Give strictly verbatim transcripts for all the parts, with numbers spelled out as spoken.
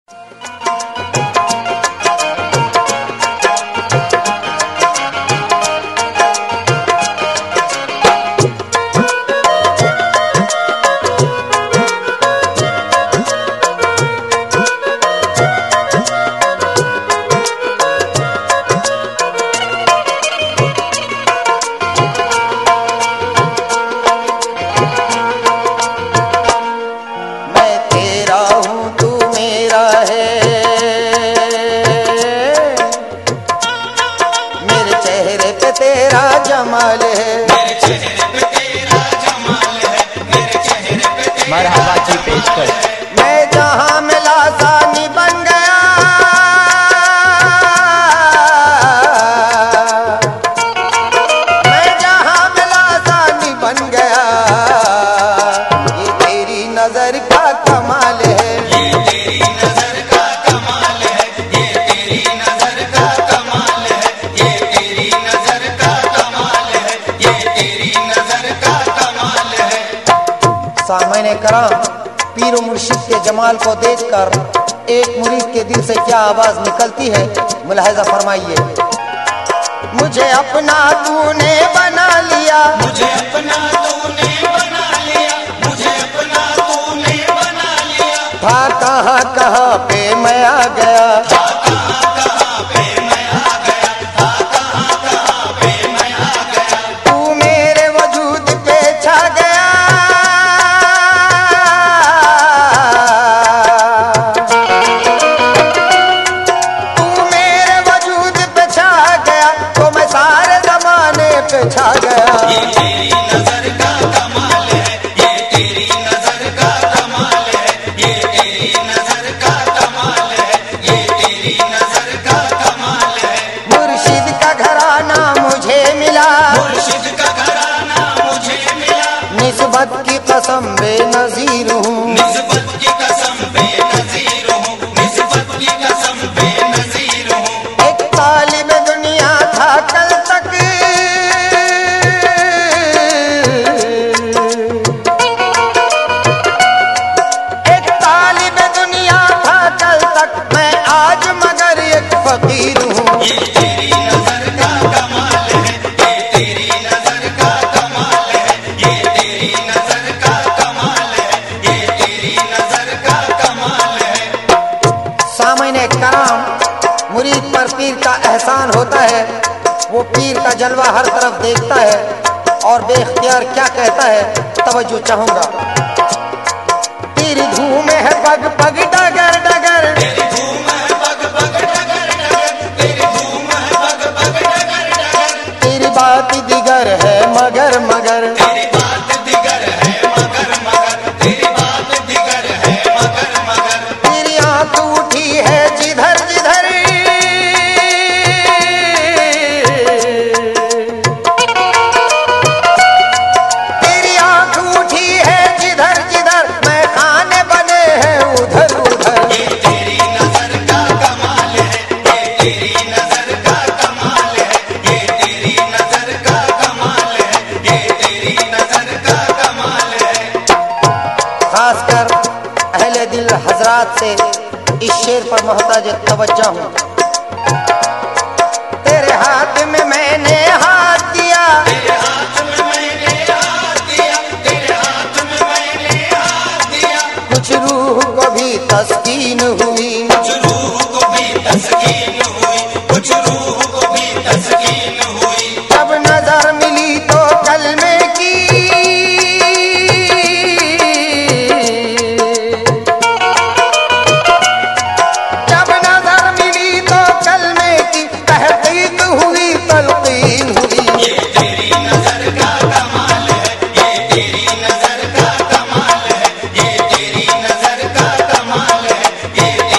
मरहबा की पेशकश। मैं जहां मिला सानी बन गया, मैं जहां मिला सानी बन गया। ये तेरी नजर का कमाल है, ये तेरी नजर का कमाल है, ये तेरी नजर का कमाल है, ये तेरी नजर का कमाल है, ये तेरी नजर का कमाल है। सामने कराम पीर मुर्शिद के जमाल को देखकर एक मुरीद के दिल से क्या आवाज निकलती है, मुलाहिजा फरमाइए। मुझे अपना तूने बना लिया, मुझे अपना तूने बना लिया, मुझे अपना तूने बना लिया। था कहाँ कहाँ पे मैं आ गया, था कहाँ कहाँ पे मैं आ गया, था कहाँ कहाँ पे मैं आ गया। तू मेरे वजूद पे छा गया। छा गया। ये तेरी नजर का कमाल है, ये तेरी नजर का कमाल है, ये तेरी नजर का कमाल है, ये तेरी नजर का कमाल है। मुर्शिद का घराना मुझे मिला, मुर्शिद का घराना मुझे मिला। निस्बत की कसम बेनज़ीर हूँ, निस्बत की कसम बेनज़ीर हूँ, निस्बत की कसम बेनज़ीर हूँ। एक तालिब दुनिया था कल तक, फकीर हूँ। ये तेरी नजर का कमाल है, ये तेरी नजर का कमाल है, ये तेरी नजर का कमाल है, ये तेरी नजर का कमाल है। सामने कराम मुरीद पर पीर का एहसान होता है। वो पीर का जलवा हर तरफ देखता है और बेख्तियार क्या कहता है, तवज्जो चाहूंगा। तेरी धूम है पग पग डगर डगर, तेरी धूम है पग पग डगर डगर, तेरी धूम है पग पग डगर डगर। तेरी बात दिगर है मगर मगर, तेरी बात दिगर है मगर मगर, तेरी बात दिगर है मगर मगर। तेरी आंख उठी है जिधर जिधर, तेरी आंख उठी है जिधर जिधर, मैं खाने बने हैं उधर उधर। ये तेरी नजर का कमाल है, ये तेरी नजर का कमाल है, ये तेरी नजर का कमाल है, ये तेरी नजर का कमाल है। खासकर अहले दिल हजरात से इस शेर पर मोहताज तवज्जो हूँ। तेरे हाथ में मैंने हाथ दिया, तेरे हाथ में मैंने हाथ दिया, तेरे हाथ में मैंने हाथ दिया। कुछ रूह को भी तस्कीन हुई, कुछ रूह को भी तस्कीन हुई, कुछ रूह को भी तस्कीन हुई। जब नजर मिली तो कलमे की, जब नजर मिली तो कलमे की तहकीक हुई, तलकीन हुई। ये तेरी नजर का कमाल है, ये तेरी नजर का कमाल है, ये तेरी नजर का कमाल है, ये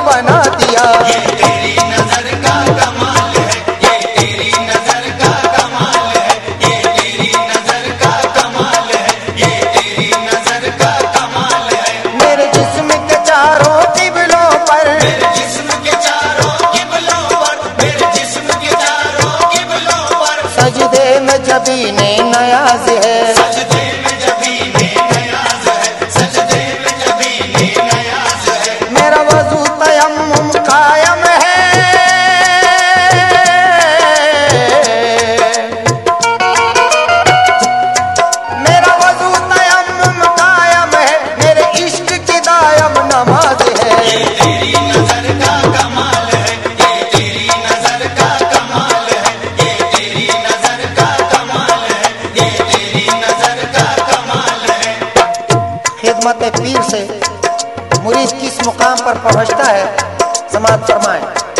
बना दिया। ये तेरी नजर का कमाल है, ये तेरी नजर का कमाल है, ये तेरी नजर का कमाल है, ये तेरी नजर का कमाल है। मेरे जिस्म के चारों किबलों पर, मेरे जिस्म के चारों किबलों पर, मेरे जिस्म के चारों किबलों पर सजदे में जबीने नयाज है। सजदे में जबीने नयाज है, सजदे में जबीने नयाज है। मेरा वजू तयम्मुम कायम है। मेरा वजू तयम्मुम कायम है, मेरे इश्क की दायम नमाज है। ये तेरी नजर का कमाल है, ये तेरी नजर का कमाल है, ये तेरी नजर का कमाल है, ये तेरी नजर का कमाल है। खिदमत पीर से मुरीद किस मुकाम पर पहुंचता है, समाज फरमाए।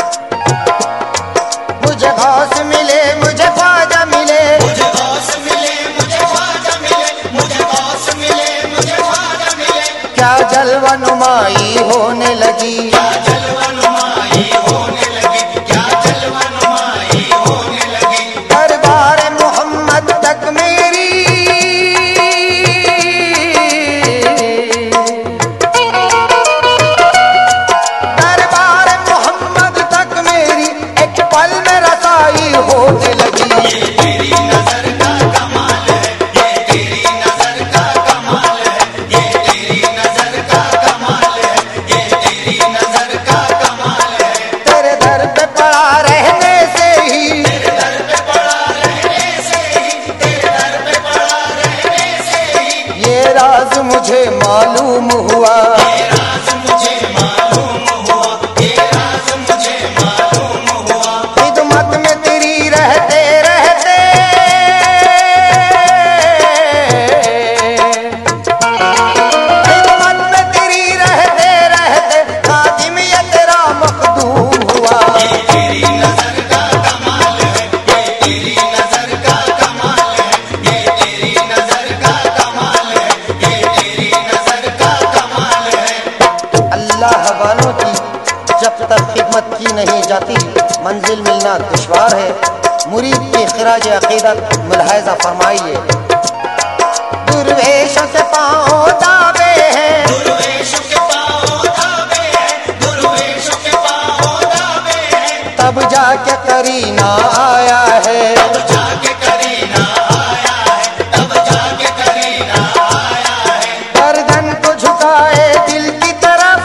मुझे गौस मिले, मुझे ख्वाजा मिले, मुझे गौस मिले, मुझे ख्वाजा मिले, मुझे गौस मिले, मुझे ख्वाजा मिले। क्या जलवा नुमाई होने लगी। क्या जलवा नुमाई होने लगी, क्या जलवा नुमाई होने लगी। दरबार मोहम्मद तक मेरी दरबार मोहम्मद तक मेरी एक पल में रसाई होने लगी। ये तेरी नजर का कमाल है, ये तेरी नजर का कमाल है, ये तेरी नजर का कमाल है, ये तेरी नजर का कमाल है। तेरे दर पे पड़ा रहने से ही, तेरे दर पे पड़ा रहने से ही, तेरे दर पे पड़ा रहने से ही ये राज मुझे मालूम हुआ। ये राज मुझे मालूम हुआ, ये राज मुझे मालूम हुआ। खिदमत में तेरी रहते रहते खिदमत में तेरी रहते रहते खादिम ये तेरा मखदूम हुआ। ये तेरी नजर का कमाल है, ये तेरी नजर का कमाल है, ये तेरी नजर का कमाल है, ये तेरी नजर का कमाल है। अल्लाह वालों की जब तक खिदमत की नहीं जाती मंजिल मिलना दुश्वार है। मुरीद की खिराज अकीदत मुलाहिजा फरमाइए। दुर्वेशों के पाँव दावे हैं, दुर्वेशों के पाँव दावे हैं, दुर्वेशों के पाँव दावे हैं। तब जाके करीना आया है। तब जाके करीना आया है, तब जाके करीना आया है। गर्दन को झुकाए दिल की तरफ,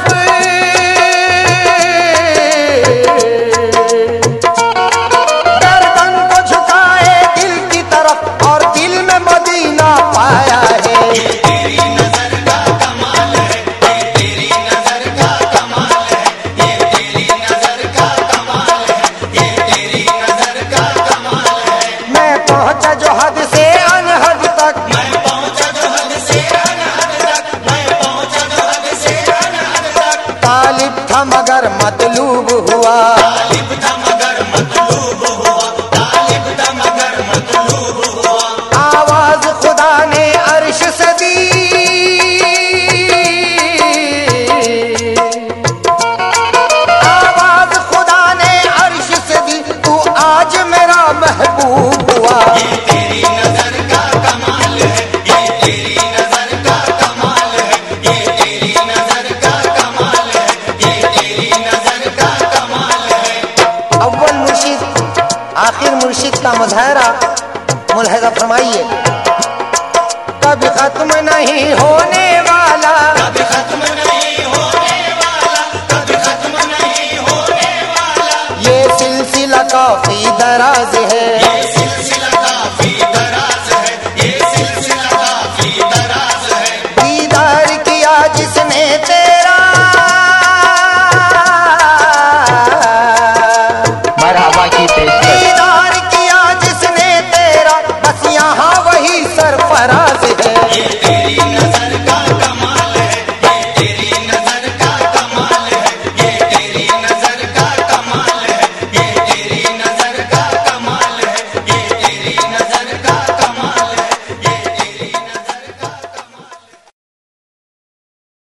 गर्दन को झुकाए दिल की तरफ और दिल में मदीना पाया है। ये तेरी नजर का कमाल है, ये तेरी नजर का कमाल है, ये तेरी नजर का कमाल है, ये तेरी नजर का कमाल है। मैं पहुंचा जो हद से अनहद तक, मैं पहुंचा जो हद से अनहद तक, मैं पहुंचा जो हद से अनहद तक। तालिब था मगर मतलूब हुआ। तालिब था मगर मतलूब हुआ, तालिब था मगर मतलूब हुआ। आवाज खुदा ने अर्श से दी, आवाज खुदा ने अर्श से दी, तू आज मेरा महबूब हुआ। ये तेरी नजर का कमाल है, ये तेरी नजर का कमाल है, ये तेरी नजर का कमाल है, ये तेरी नजर का कमाल है। अव्वल मुर्शिद आखिर मुर्शिद का मुजाहरा मुलाहिजा फरमाइए। कभी खत्म नहीं होने वाला, कभी खत्म नहीं होने वाला, कभी खत्म नहीं होने वाला। ये सिलसिला काफी दराज